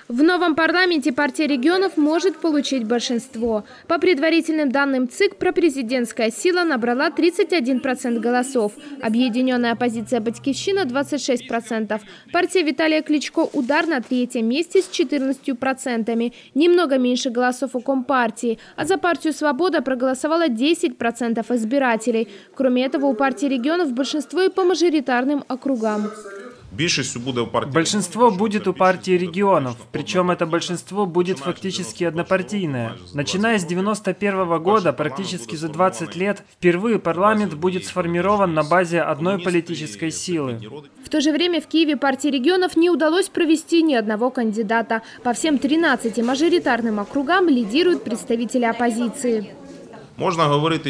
В новом парламенте партия регионов может получить большинство. По предварительным данным ЦИК, пропрезидентская сила набрала 31% голосов. Объединенная оппозиция «Батькивщина» – 26%. Партия Виталия Кличко «Удар» на третьем месте с 14%. Немного меньше голосов у Компартии. А за партию «Свобода» проголосовало 10% избирателей. Кроме этого, у партии регионов большинство и по мажоритарным округам. Большинство будет у партии регионов, причем это большинство будет фактически однопартийное. Начиная с 1991 года, практически за 20 лет, впервые парламент будет сформирован на базе одной политической силы. В то же время в Киеве партии регионов не удалось провести ни одного кандидата. По всем 13 мажоритарным округам лидируют представители оппозиции. Можно говорить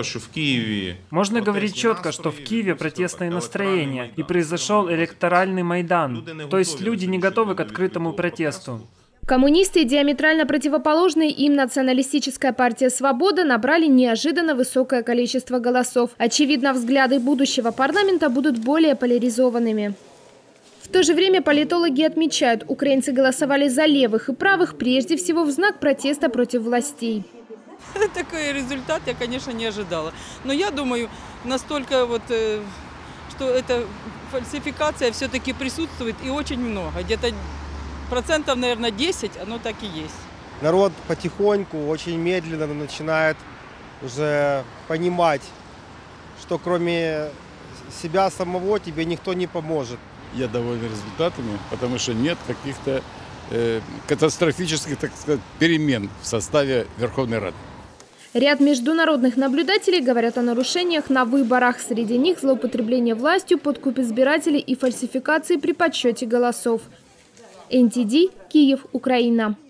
четко, что в Киеве протестное настроение и произошел электоральный майдан. То есть люди не готовы к открытому протесту. Коммунисты и диаметрально противоположные им националистическая партия «Свобода» набрали неожиданно высокое количество голосов. Очевидно, взгляды будущего парламента будут более поляризованными. В то же время политологи отмечают, украинцы голосовали за левых и правых прежде всего в знак протеста против властей. Такой результат я, конечно, не ожидала. Но я думаю, настолько что эта фальсификация все-таки присутствует и очень много. Где-то процентов, наверное, 10 оно так и есть. Народ потихоньку, очень медленно начинает уже понимать, что кроме себя самого тебе никто не поможет. Я доволен результатами, потому что нет каких-то катастрофических, так сказать, перемен в составе Верховной Рады. Ряд международных наблюдателей говорят о нарушениях на выборах. Среди них злоупотребление властью, подкуп избирателей и фальсификации при подсчете голосов. НТД, Киев, Украина.